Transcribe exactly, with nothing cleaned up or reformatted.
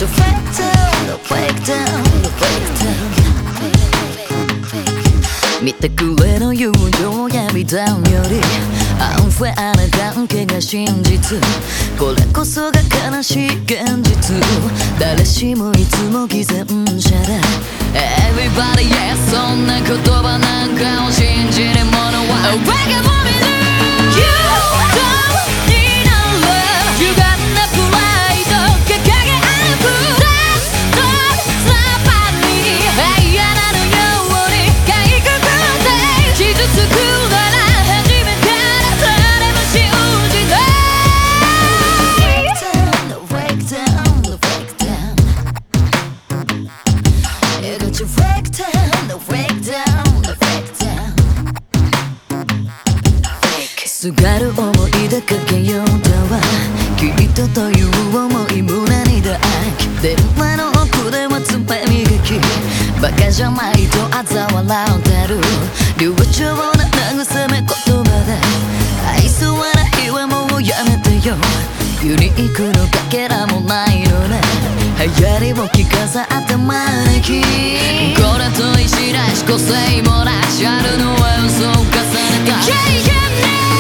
your breakdown, the breakdown, the breakdown 見てくれの友情や美談よりアンフェアな関係が真実これこそが悲しい現実誰しもいつも偽善者だ Everybody yes そんな言葉なんかを信じる者は Wake up for me You don't need no love 歪んだプライド掲げ歩く That's not somebody 嫌なのようにかいくぐって傷つくなら初めから誰も信じない Breakdown, the breakdown, the breakdown You got your breakdown, the breakdown, the breakdown すがる思い出かけようとはきっとという思い胸に抱き電話の奥では爪磨きバカじゃないと嘲笑ってる流暢な慰め言葉で愛想笑いはもうやめてよユニークのかけらもないのね流行りを着飾って招きこれと石らし個性もなしあるのは嘘を重ねた Yeah, yeah, yeah